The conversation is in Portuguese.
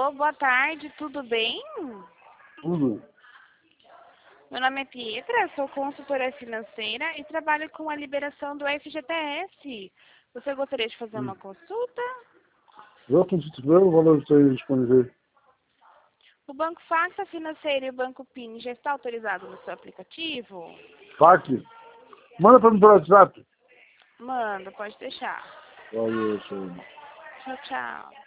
Alô, boa tarde, tudo bem? Tudo. Meu nome é Pietra, sou consultora financeira e trabalho com a liberação do FGTS. Você gostaria de fazer uma consulta? Já quando tiver o valor que tem disponível. O Banco Facta Financeiro e o Banco PIN já está autorizado no seu aplicativo? FAQ. Manda para mim pelo WhatsApp. Manda, pode deixar. Valeu, senhor. Tchau, tchau.